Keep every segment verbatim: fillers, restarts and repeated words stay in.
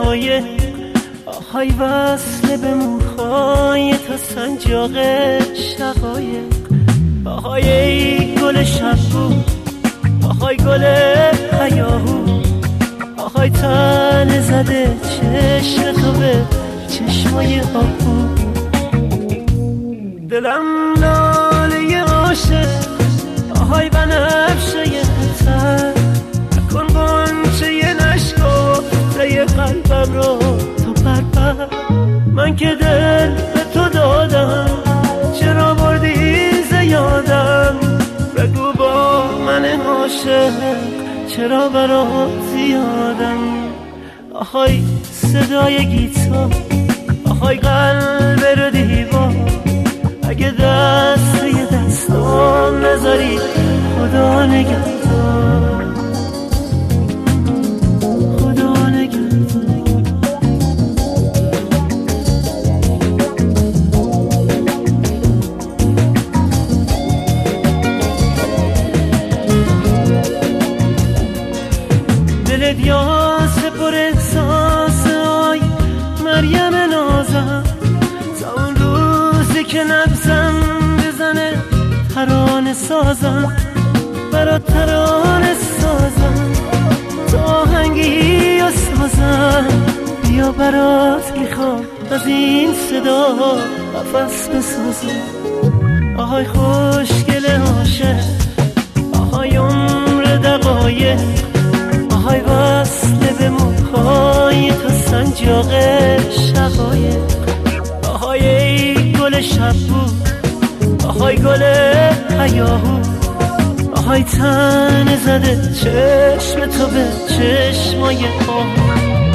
دقایق، آهای وصله به موهای تا سنجاق شقایق. آهای ای گل شبو، آهای گل هیاهو، آهای تن زده چشم تو به چشمای آهو. دلم لاله عاشق، آهای بنفشه تر، نکن غنچه نشکفته قلبم رو تو پرپر. من که دل به تو دادم، چرا بردی زیادم؟ بگو با من عاشق چرا برات زیادم؟ آهای صدای گیتار، آهای قلب رو دیوار، اگه دست یه دستم نذاری خدا نگهدار، خدا نگهدار. دلت یاس پر احساس، آی مریم نازم، تا اون روزی که نبزم بزنه ترانه سازم، برات ترانه سازم، تا آهنگی و سازم. بیا برات میخوام از این صدا قفس بسازم. آهای خوشگل عاشق، آهای عمر دقایق، آهای وصله به موهای تا سنجاق شقایق. آهای ای گل شبو، آهای گل هیاهو، آهای تن زده چشم تو به چشمای آهو.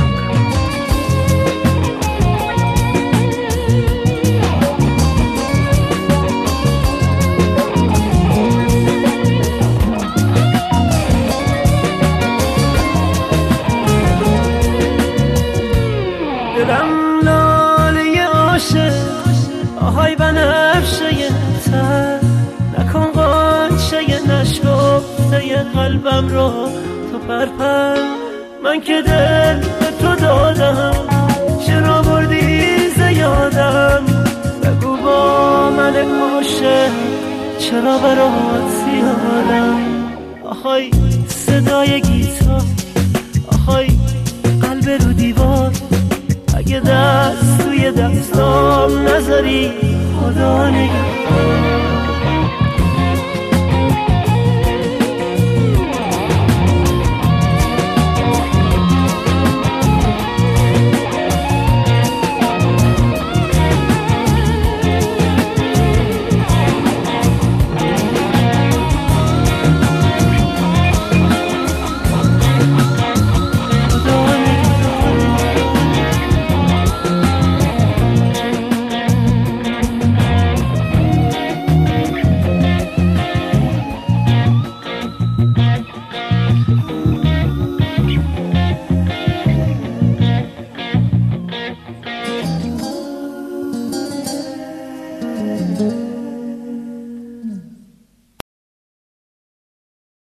دلم لاله عاشق، آهای بنفشه تر، نکن غنچه نشکفته قلبم رو تو پرپر. من که دل به تو دادم، چرا بردی زیادم؟ بگو با من عاشق چرا برات زیادم؟ آهای صدای گیتار، آهای قلب رو دیوار، اگه دست توی دستام نذاری خدا نگهدار.